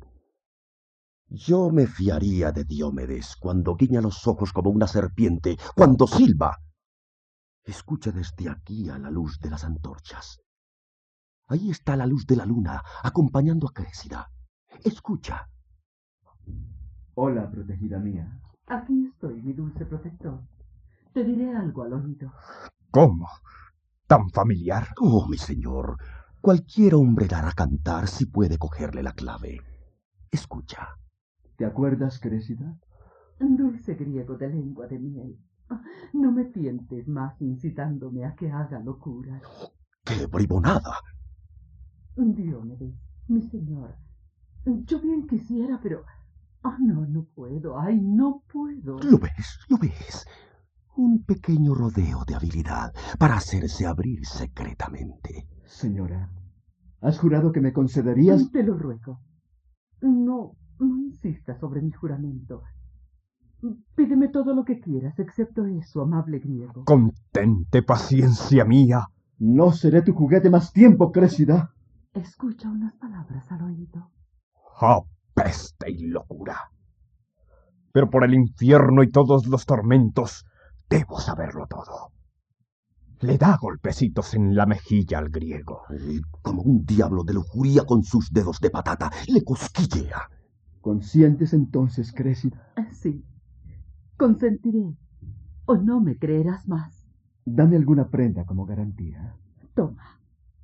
Yo me fiaría de Diomedes cuando guiña los ojos como una serpiente, cuando silba. Escucha desde aquí a la luz de las antorchas. Ahí está la luz de la luna, acompañando a Créssida. Escucha. Hola, protegida mía. Aquí estoy, mi dulce protector. Te diré algo al oído. ¿Cómo? ¿Tan familiar? Oh, mi señor, cualquier hombre la hará cantar si puede cogerle la clave. Escucha. ¿Te acuerdas, Créssida? Dulce griego de lengua de miel, no me tientes más incitándome a que haga locuras. ¡Qué bribonada! Diomedes, mi señor, yo bien quisiera, pero... Ah, oh, no, no puedo, ay, no puedo. ¿Lo ves? ¿Lo ves? Un pequeño rodeo de habilidad para hacerse abrir secretamente. Señora, ¿has jurado que me concederías? Te lo ruego. No, no insistas sobre mi juramento. Pídeme todo lo que quieras, excepto eso, amable griego. Contente, paciencia mía. No seré tu juguete más tiempo, Créssida. Escucha unas palabras al oído. ¡Oh, peste y locura! Pero por el infierno y todos los tormentos, debo saberlo todo. Le da golpecitos en la mejilla al griego. Y como un diablo de lujuria con sus dedos de patata, le cosquillea. ¿Consientes entonces, Créssida? Sí, consentiré, o no me creerás más. Dame alguna prenda como garantía. Toma,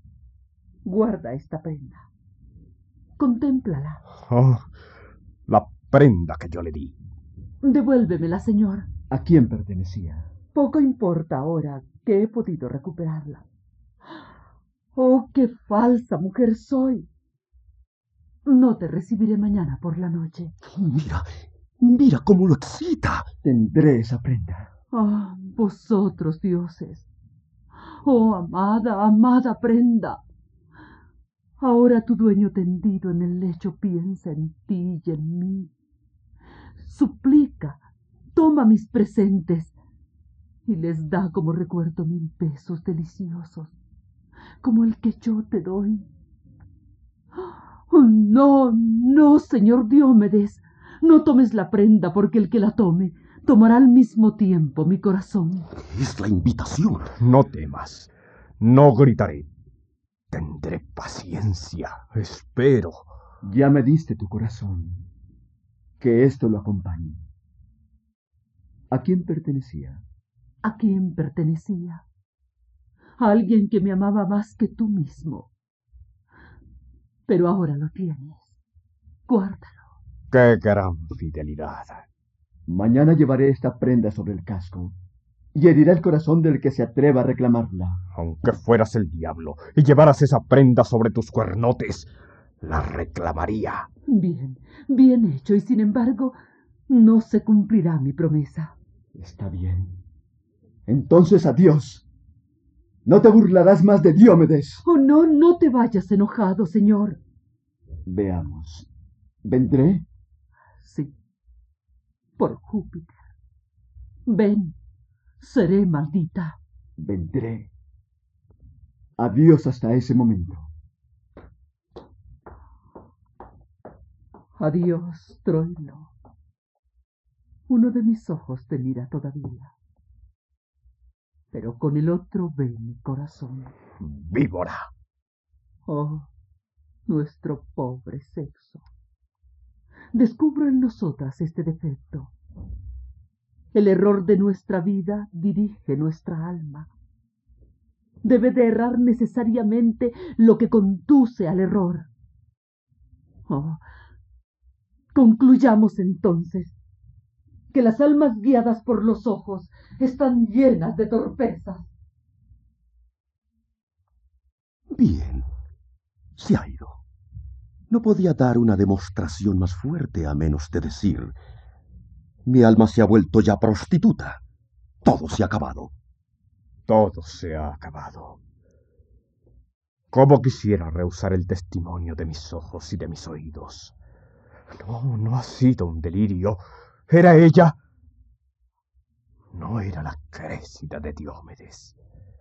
guarda esta prenda. Contémplala. Oh, la prenda que yo le di. Devuélvemela, señor. ¿A quién pertenecía? Poco importa ahora que he podido recuperarla. Oh, qué falsa mujer soy. No te recibiré mañana por la noche. Mira, mira cómo lo excita. Tendré esa prenda. Ah, vosotros, dioses. Oh, amada, amada prenda. Ahora tu dueño tendido en el lecho piensa en ti y en mí. Suplica, toma mis presentes y les da como recuerdo mil besos deliciosos, como el que yo te doy. Oh, no, no, señor Diomedes, no tomes la prenda, porque el que la tome tomará al mismo tiempo mi corazón. Es la invitación. No temas, no gritaré. Tendré paciencia, espero. Ya me diste tu corazón. Que esto lo acompañe. ¿A quién pertenecía? ¿A quién pertenecía? A alguien que me amaba más que tú mismo. Pero ahora lo tienes. Guárdalo. ¡Qué gran fidelidad! Mañana llevaré esta prenda sobre el casco y herirá el corazón del que se atreva a reclamarla. Aunque fueras el diablo y llevaras esa prenda sobre tus cuernotes, la reclamaría. Bien, bien hecho, y sin embargo, no se cumplirá mi promesa. Está bien. Entonces, adiós. No te burlarás más de Diomedes. Oh, no, no te vayas enojado, señor. Veamos. ¿Vendré? Sí. Por Júpiter. Ven, seré maldita. Vendré. Adiós hasta ese momento. Adiós, Troilo. Uno de mis ojos te mira todavía, pero con el otro ve mi corazón. ¡Víbora! Oh, nuestro pobre sexo. Descubro en nosotras este defecto. El error de nuestra vida dirige nuestra alma. Debe de errar necesariamente lo que conduce al error. Oh, concluyamos entonces que las almas guiadas por los ojos están llenas de torpezas. Bien, se ha ido. No podía dar una demostración más fuerte a menos de decir: mi alma se ha vuelto ya prostituta. Todo se ha acabado. Todo se ha acabado. Cómo quisiera rehusar el testimonio de mis ojos y de mis oídos. No, no ha sido un delirio. ¿Era ella? No era la Créssida de Diomedes.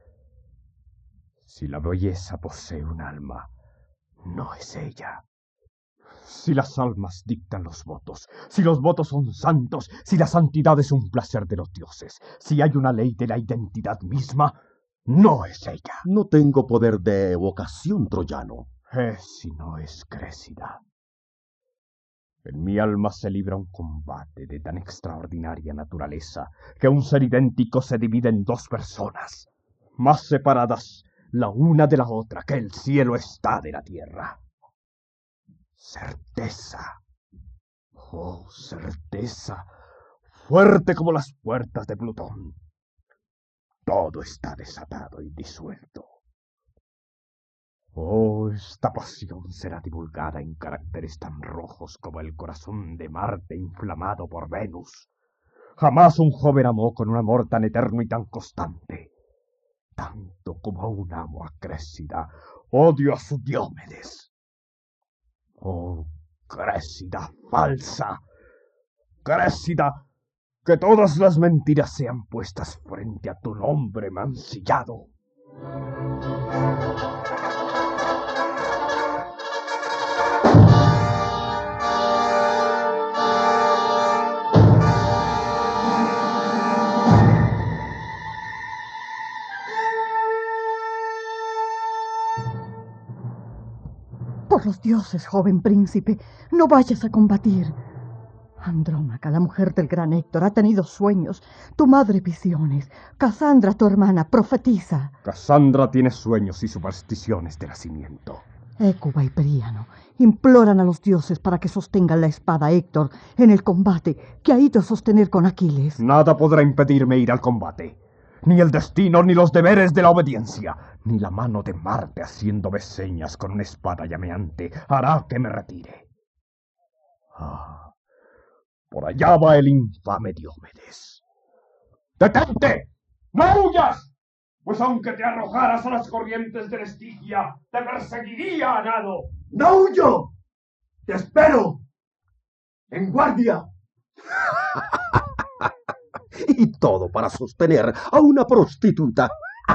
Si la belleza posee un alma, no es ella. Si las almas dictan los votos, si los votos son santos, si la santidad es un placer de los dioses, si hay una ley de la identidad misma, no es ella. No tengo poder de evocación, troyano. Es si no es Créssida. En mi alma se libra un combate de tan extraordinaria naturaleza que un ser idéntico se divide en dos personas, más separadas la una de la otra que el cielo está de la tierra. Certeza, oh certeza, fuerte como las puertas de Plutón. Todo está desatado y disuelto. Oh, esta pasión será divulgada en caracteres tan rojos como el corazón de Marte inflamado por Venus. Jamás un joven amó con un amor tan eterno y tan constante. Tanto como aún amo a Créssida, odio a su Diomedes. Oh, Créssida falsa, Créssida, que todas las mentiras sean puestas frente a tu nombre mancillado. Por los dioses, joven príncipe, no vayas a combatir. Andrómaca, la mujer del gran Héctor, ha tenido sueños, tu madre visiones. Casandra, tu hermana, profetiza. Casandra tiene sueños y supersticiones de nacimiento. Hécuba y Príamo imploran a los dioses para que sostengan la espada a Héctor en el combate que ha ido a sostener con Aquiles. Nada podrá impedirme ir al combate. Ni el destino, ni los deberes de la obediencia, ni la mano de Marte haciéndome señas con una espada llameante hará que me retire. Ah, por allá va el infame Diomedes. ¡Detente! ¡No huyas! Pues aunque te arrojaras a las corrientes de la Estigia, te perseguiría a nado. ¡No huyo! ¡Te espero! ¡En guardia! Y todo para sostener a una prostituta.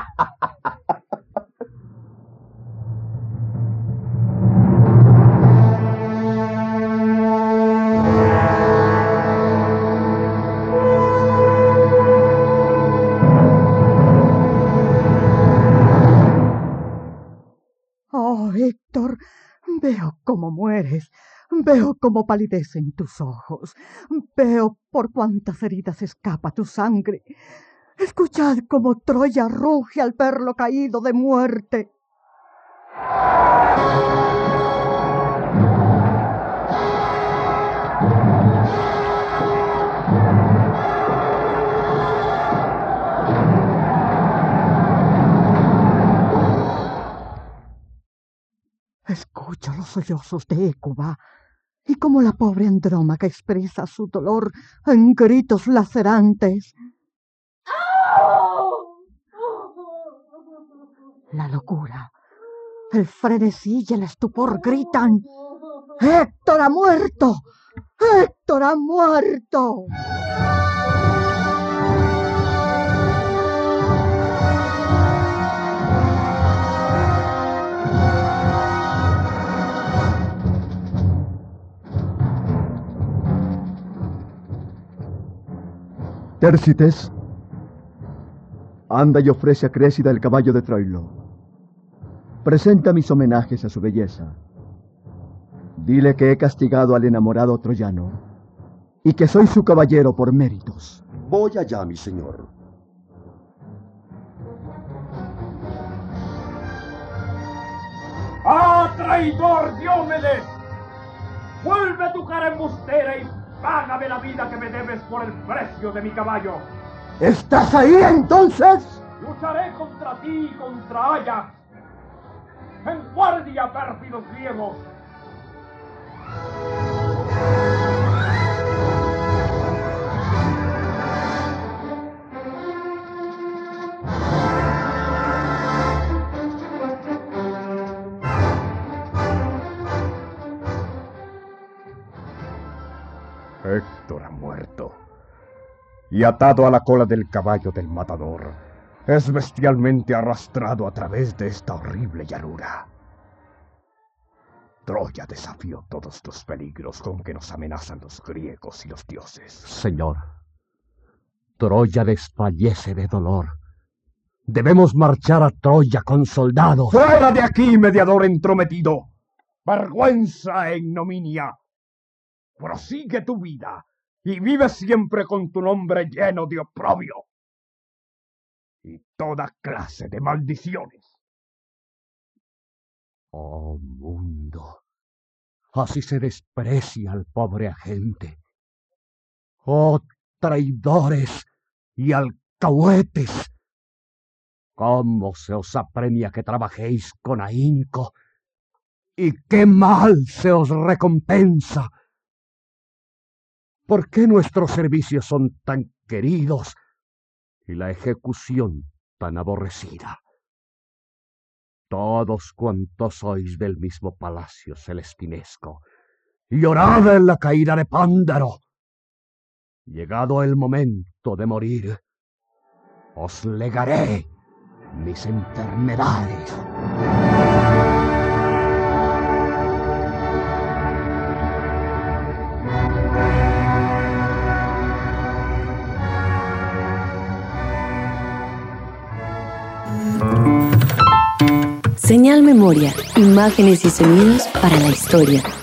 Oh, Héctor, veo cómo mueres. Veo cómo palidecen tus ojos. Veo por cuántas heridas escapa tu sangre. Escuchad cómo Troya ruge al verlo caído de muerte. Escucho los sollozos de Hécuba y como la pobre Andrómaca expresa su dolor en gritos lacerantes. La locura, el frenesí y el estupor gritan: ¡Héctor ha muerto! ¡Héctor ha muerto! Tércites anda y ofrece a Crésida el caballo de Troilo. Presenta mis homenajes a su belleza. Dile que he castigado al enamorado troyano y que soy su caballero por méritos. Voy allá, mi señor. ¡Ah, traidor Diomedes! ¡Vuelve tu cara embustera y págame la vida que me debes por el precio de mi caballo! ¿Estás ahí entonces? Lucharé contra ti y contra Ayax. ¡En guardia, pérfidos griegos! Héctor ha muerto, y atado a la cola del caballo del matador, es bestialmente arrastrado a través de esta horrible llanura. Troya desafió todos los peligros con que nos amenazan los griegos y los dioses. Señor, Troya desfallece de dolor. Debemos marchar a Troya con soldados. ¡Fuera de aquí, mediador entrometido! ¡Vergüenza e ignominia! Prosigue tu vida y vive siempre con tu nombre lleno de oprobio y toda clase de maldiciones. Oh mundo, así se desprecia al pobre agente. Oh traidores y alcahuetes, cómo se os apremia que trabajéis con ahínco y qué mal se os recompensa. ¿Por qué nuestros servicios son tan queridos y la ejecución tan aborrecida? Todos cuantos sois del mismo palacio celestinesco, llorad en la caída de Pándaro. Llegado el momento de morir, os legaré mis enfermedades. Señal Memoria, imágenes y sonidos para la historia.